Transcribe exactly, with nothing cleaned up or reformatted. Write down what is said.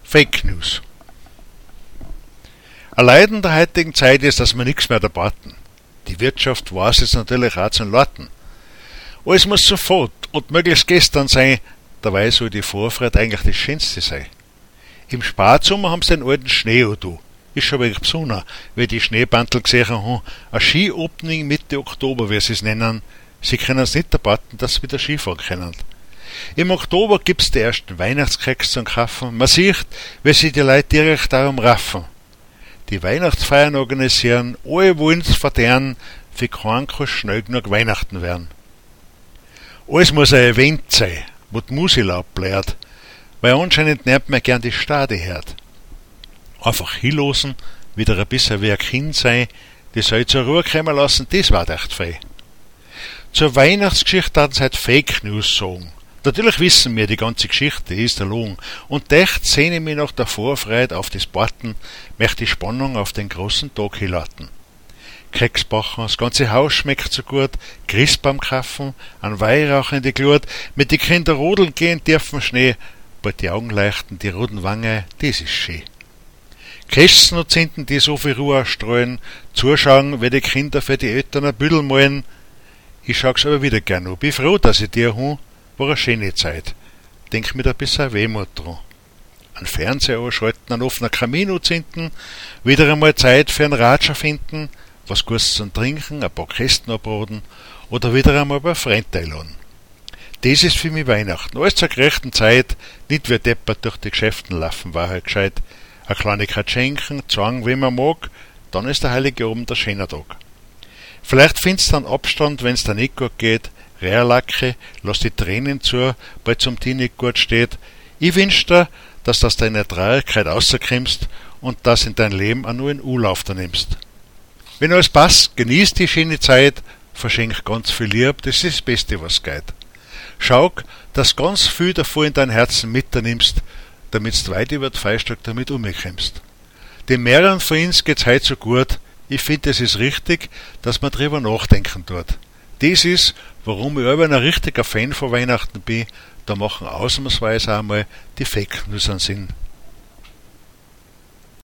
Fake News. Ein Leiden der heutigen Zeit ist, dass wir nichts mehr erwarten. Die Wirtschaft weiß es natürlich auch zum Leuten. Alles muss sofort und möglichst gestern sein, dabei soll die Vorfreude eigentlich das Schönste sein. Im Sparsommer haben sie den alten Schnee auch da. Ist schon wirklich besonders, wie die Schneebandel gesehen haben, ein Ski-Opening Mitte Oktober, wie sie es nennen. Sie können es nicht erwarten, dass sie wieder Skifahren können. Im Oktober gibt's die ersten Weihnachtskeks zum Kaufen. Man sieht, wie sich die Leute direkt darum raffen. Die Weihnachtsfeiern organisieren, alle wollen's verdernen, für keinen kann schnell genug Weihnachten werden. Alles muss ein Event sein, wo die Musik laut blärt, weil anscheinend nicht mehr gern die Stade hört. Einfach hinlosen, wieder ein bisschen wie ein Kind sein, die soll zur Ruhe kommen lassen, das war echt frei. Zur Weihnachtsgeschichte hatten sie halt Fake News sagen. Natürlich wissen wir, die ganze Geschichte ist erlogen. Und echt sehne ich mich nach der Vorfreude auf das Warten, möchte die Spannung auf den großen Tag hinlaten. Keks backen, das ganze Haus schmeckt so gut, Christbaum kaufen, ein Weihrauch in die Glut, mit die Kinder rodeln gehen dürfen Schnee, bald die Augen leuchten, die roten Wange, das ist schön. Kästen und Zinten, die so viel Ruhe streuen, zuschauen, wie die Kinder für die Eltern ein Büdel malen. Ich schau's aber wieder gern an, bin froh, dass ich dir hu, war eine schöne Zeit. Denk mit ein bisschen Wehmut dran. Ein Fernseher anschalten, einen offenen Kamin anzünden, wieder einmal Zeit für einen Ratscher finden, was Gutes zum Trinken, ein paar Kästen abbraten oder wieder einmal bei Freunden einladen. Das ist für mich Weihnachten. Alles zur gerechten Zeit, nicht wie deppert durch die Geschäften laufen, war halt gescheit. Eine Kleinigkeit schenken, sagen, wie man mag, dann ist der heilige Abend ein schöner Tag. Vielleicht findest du einen Abstand, wenn's dir nicht gut geht, Rehrlacke, lass die Tränen zu, bald zum Tee nicht gut steht. Ich wünsch dir, dass du aus deiner Traurigkeit rauskommst und das in dein Leben auch nur in Urlaub da nimmst. Wenn alles passt, genieß die schöne Zeit, verschenk ganz viel Liebe, das ist das Beste, was geht. Schau, dass ganz viel davon in dein Herzen mitnimmst, damit du weit über den Feiertag damit umkommst. Den mehreren von uns geht's heute so gut, ich finde, es ist richtig, dass man drüber nachdenken tut. Das ist, warum ich aber ein richtiger Fan von Weihnachten bin, da machen ausnahmsweise einmal die Fake News einen Sinn.